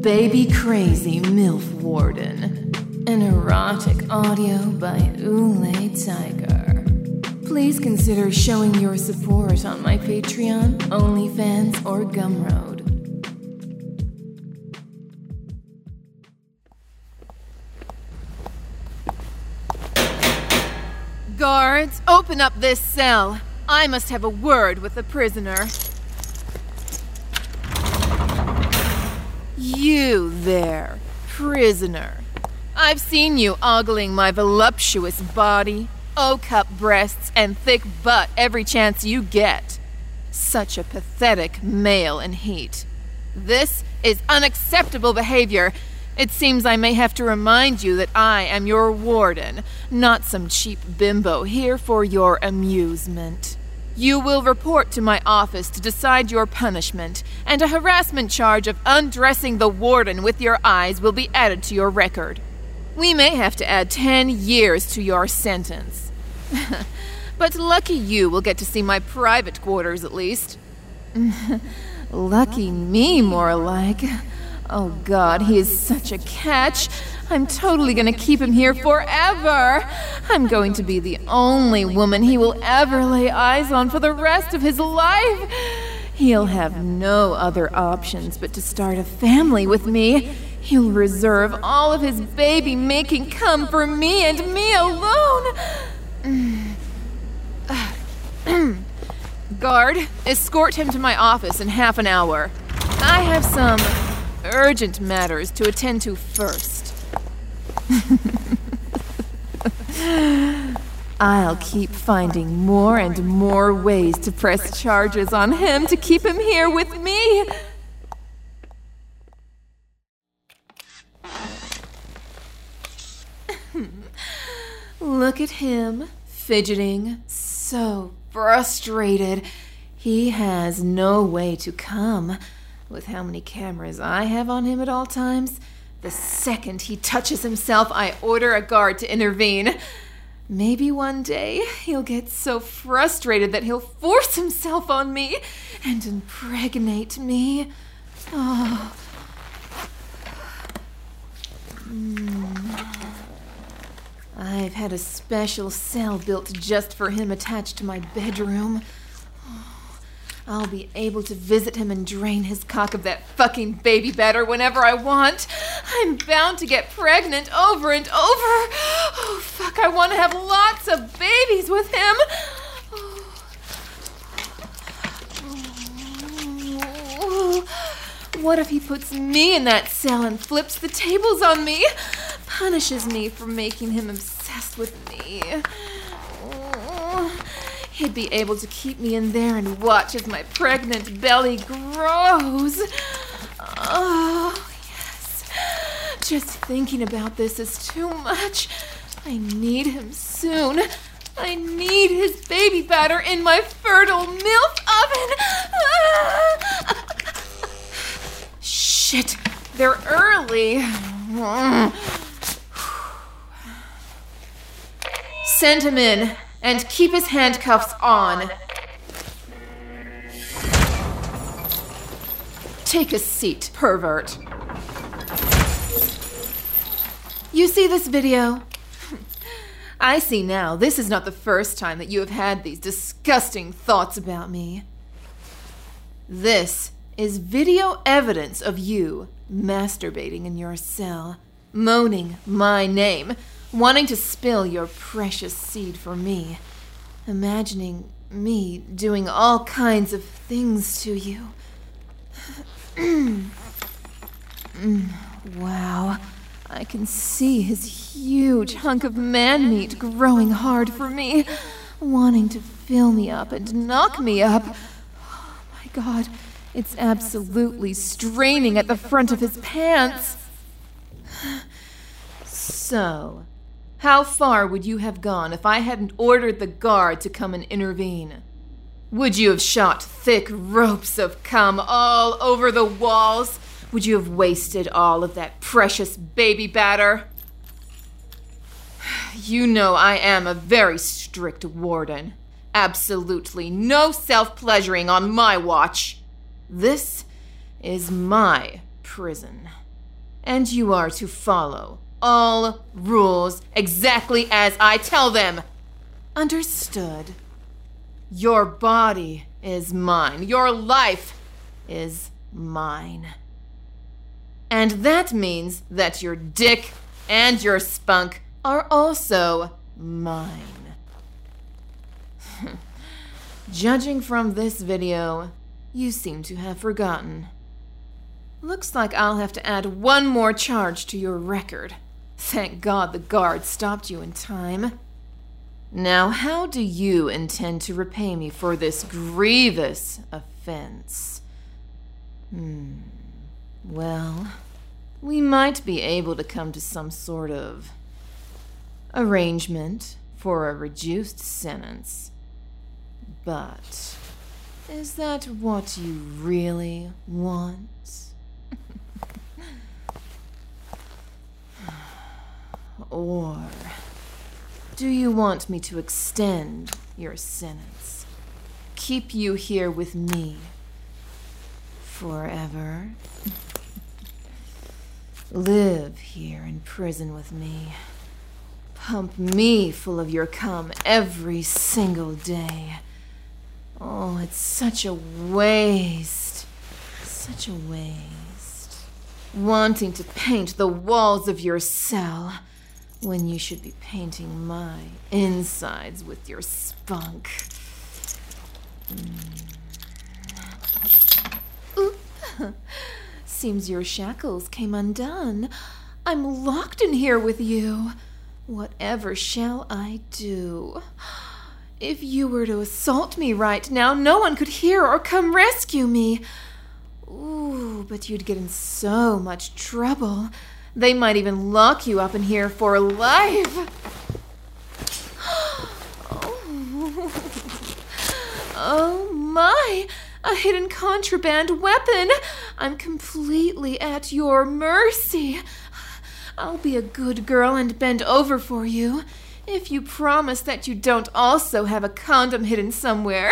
Baby Crazy MILF Warden. An erotic audio by Oolay Tiger. Please consider showing your support on my Patreon, OnlyFans, or Gumroad. Guards, open up this cell. I must have a word with the prisoner. You there, prisoner. I've seen you ogling my voluptuous body, O-cup breasts, and thick butt every chance you get. Such a pathetic male in heat. This is unacceptable behavior. It seems I may have to remind you that I am your warden, not some cheap bimbo here for your amusement. You will report to my office to decide your punishment, and a harassment charge of undressing the warden with your eyes will be added to your record. We may have to add 10 years to your sentence. But lucky you will get to see my private quarters at least. Lucky me, more like. Oh God, he is such a catch. I'm totally gonna keep him here forever. I'm going to be the only woman he will ever lay eyes on for the rest of his life. He'll have no other options but to start a family with me. He'll reserve all of his baby-making cum for me and me alone. Guard, escort him to my office in half an hour. I have some urgent matters to attend to first. I'll keep finding more and more ways to press charges on him to keep him here with me. Look at him, fidgeting, so frustrated. He has no way to come. With how many cameras I have on him at all times, the second he touches himself, I order a guard to intervene. Maybe one day he'll get so frustrated that he'll force himself on me and impregnate me. Oh. I've had a special cell built just for him attached to my bedroom. I'll be able to visit him and drain his cock of that fucking baby batter whenever I want. I'm bound to get pregnant over and over. Oh, fuck, I want to have lots of babies with him. What if he puts me in that cell and flips the tables on me? Punishes me for making him obsessed with me. He'd be able to keep me in there and watch as my pregnant belly grows. Oh, yes. Just thinking about this is too much. I need him soon. I need his baby batter in my fertile MILF oven. Shit, they're early. Send him in. And keep his handcuffs on. Take a seat, pervert. You see this video? I see now this is not the first time that you have had these disgusting thoughts about me. This is video evidence of you masturbating in your cell, moaning my name, wanting to spill your precious seed for me, imagining me doing all kinds of things to you. Wow, I can see his huge hunk of man meat growing hard for me, wanting to fill me up and knock me up. Oh my God, it's absolutely straining at the front of his pants. So, how far would you have gone if I hadn't ordered the guard to come and intervene? Would you have shot thick ropes of cum all over the walls? Would you have wasted all of that precious baby batter? You know I am a very strict warden. Absolutely no self-pleasuring on my watch. This is my prison. And you are to follow all rules exactly as I tell them. Understood? Your body is mine. Your life is mine. And that means that your dick and your spunk are also mine. Judging from this video, you seem to have forgotten. Looks like I'll have to add one more charge to your record. Thank God the guard stopped you in time. Now, how do you intend to repay me for this grievous offense? Well, we might be able to come to some sort of arrangement for a reduced sentence. But is that what you really want? Or do you want me to extend your sentence? Keep you here with me forever? Live here in prison with me. Pump me full of your cum every single day. Oh, it's such a waste. Such a waste. Wanting to paint the walls of your cell when you should be painting my insides with your spunk. Seems your shackles came undone. I'm locked in here with you. Whatever shall I do? If you were to assault me right now, no one could hear or come rescue me. Ooh, but you'd get in so much trouble. They might even lock you up in here for life. Oh my! A hidden contraband weapon! I'm completely at your mercy. I'll be a good girl and bend over for you, if you promise that you don't also have a condom hidden somewhere.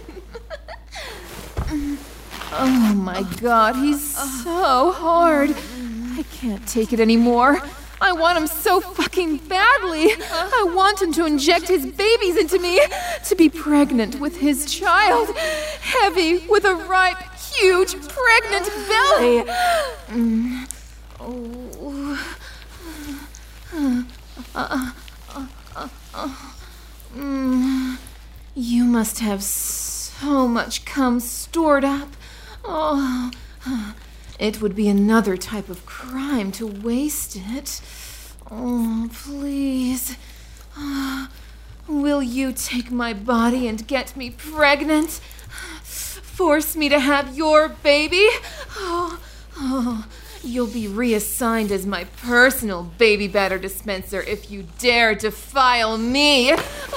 Oh my God, he's so hard. I can't take it anymore. I want him so fucking badly. I want him to inject his babies into me, to be pregnant with his child, heavy with a ripe, huge, pregnant belly. You must have so much cum stored up. Oh, it would be another type of crime to waste it. Oh, please. Will you take my body and get me pregnant? Force me to have your baby? You'll be reassigned as my personal baby batter dispenser if you dare defile me.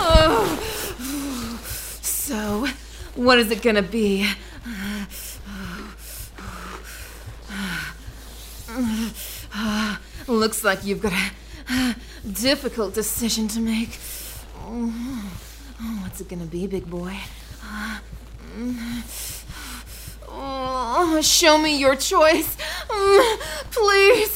So, what is it gonna be? Looks like you've got a difficult decision to make. What's it gonna be, big boy? Show me your choice, please.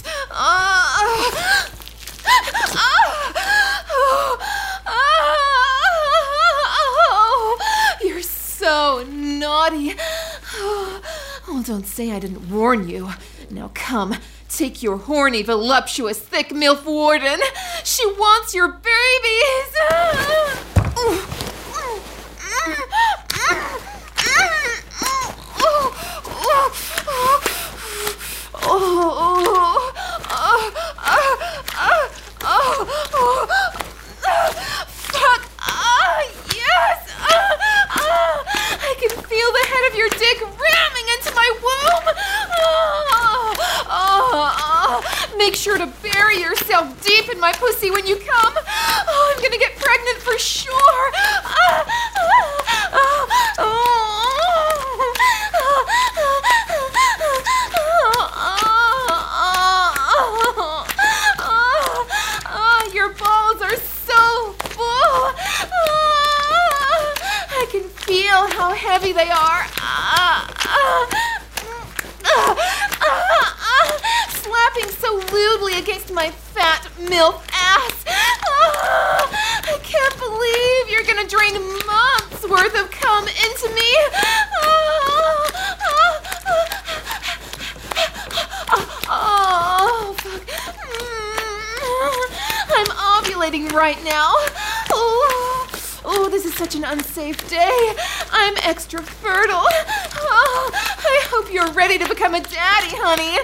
You're so naughty. Oh, don't say I didn't warn you. Now come, take your horny, voluptuous, thick MILF warden. She wants your babies. Fuck! Yes! I can feel the head of your dick ramming into my womb! Make sure to bury yourself deep in my pussy when you come! I'm gonna get pregnant for sure! Your balls are so full! I can feel how heavy they are. Slapping so taste my fat MILF ass. I can't believe you're gonna drain months worth of cum into me. Oh, fuck. I'm ovulating right now. Oh, this is such an unsafe day. I'm extra fertile. Oh, I hope you're ready to become a daddy, honey.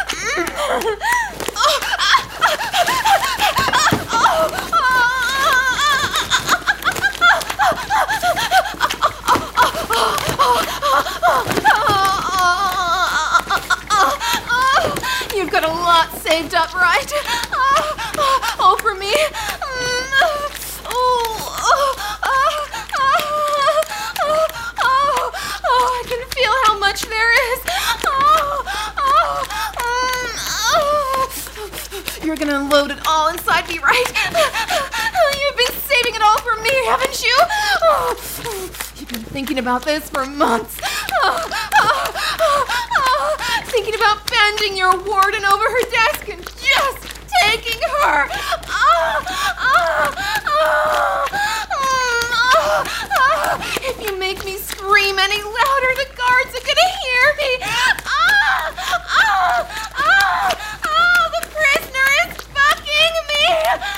You've got a lot saved up, right? Oh, for me? I can feel how much there is. You're gonna unload it all inside me, right? You've been saving it all for me, haven't you? You've been thinking about this for months. Thinking about bending your warden over her desk and just taking her. If you make me scream any louder, the guards are gonna hear me. The prisoner is fucking me.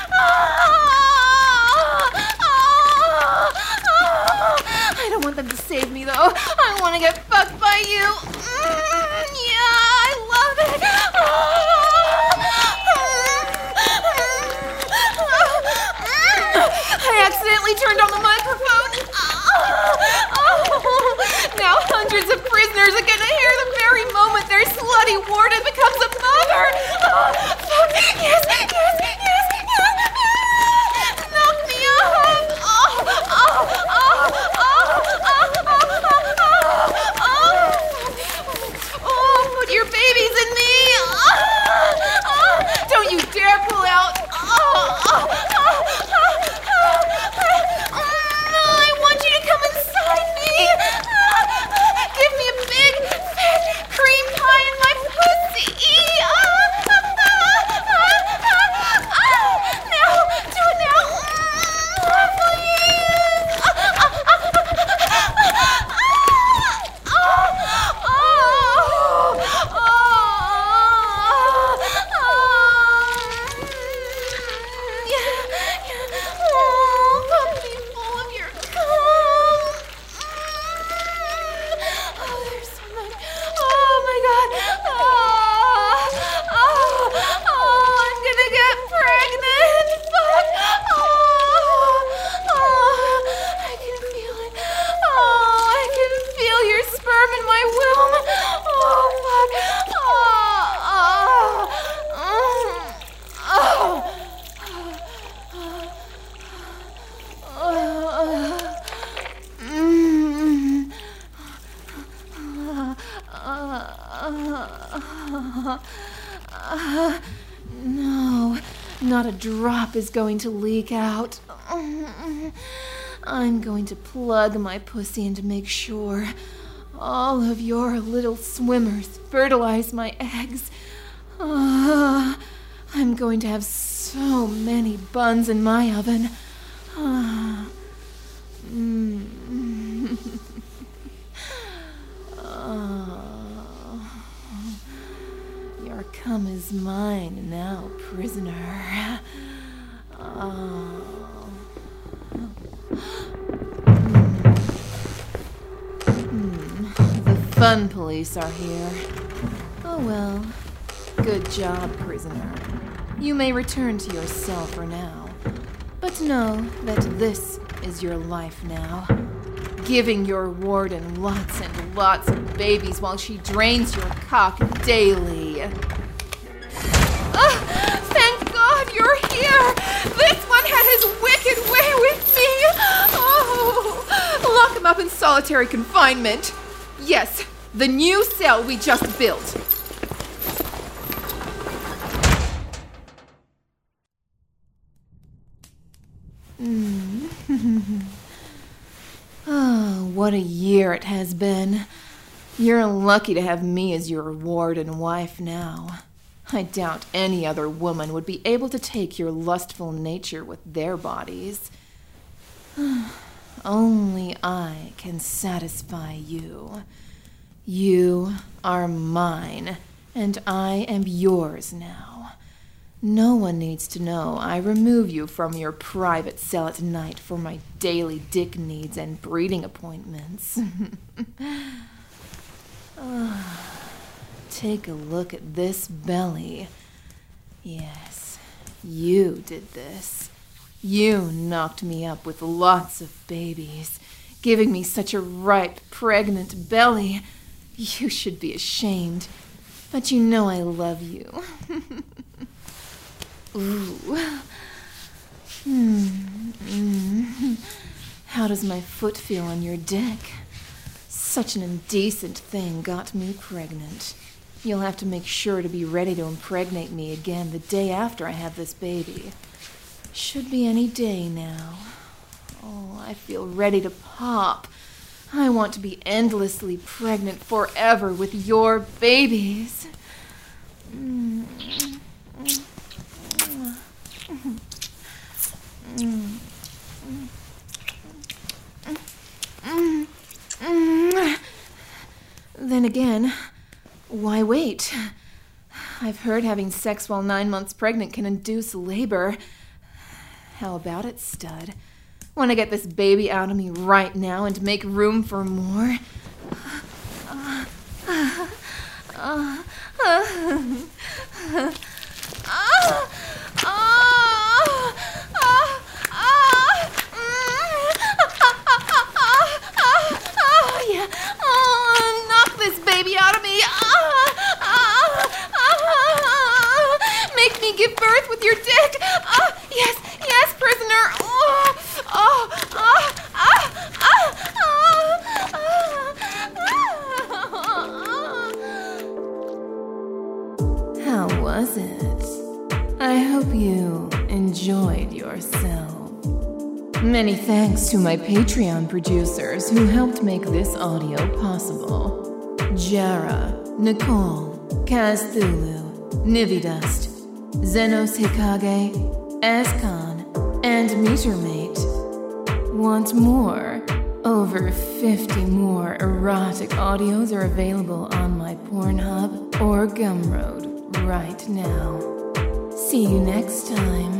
I don't want them to save me, though. I want to get fucked by you. Yeah, I love it. I accidentally turned on the microphone. Now hundreds of prisoners are gonna hear the very moment their slutty warden becomes a mother. Yes. Knock me off. Put your babies in me. Don't you dare pull out. I want you to come inside me. Give me a big, fat cream pie in my pussy. Now, do it now. No, not a drop is going to leak out. I'm going to plug my pussy in to make sure all of your little swimmers fertilize my eggs. I'm going to have so many buns in my oven. Your cum is mine now, prisoner. The fun police are here. Oh well. Good job, prisoner. You may return to your cell for now. But know that this is your life now. Giving your warden lots and lots of babies while she drains your cock daily. Thank God you're here! This one had his wicked way with me! Oh, lock him up in solitary confinement. Yes, the new cell we just built. Oh, what a year it has been. You're lucky to have me as your ward and wife now. I doubt any other woman would be able to take your lustful nature with their bodies. Only I can satisfy you. You are mine, and I am yours now. No one needs to know I remove you from your private cell at night for my daily dick needs and breeding appointments. Take a look at this belly. Yes, you did this. You knocked me up with lots of babies, giving me such a ripe, pregnant belly. You should be ashamed, but you know I love you. Ooh. How does my foot feel on your dick? Such an indecent thing got me pregnant. You'll have to make sure to be ready to impregnate me again the day after I have this baby. Should be any day now. Oh, I feel ready to pop. I want to be endlessly pregnant forever with your babies. Then again, why wait? I've heard having sex while 9 months pregnant can induce labor. How about it, stud? Want to get this baby out of me right now and make room for more? Knock this baby out of me. Make me give birth with your dick. Yes, prisoner. How was it? I hope you enjoyed yourself. Many thanks to my Patreon producers who helped make this audio possible. Jara, Nicole, Kazthulu, Nividust, Zenos Hikage, Ascon, and Metermate. Want more? Over 50 more erotic audios are available on my Pornhub or Gumroad right now. See you next time.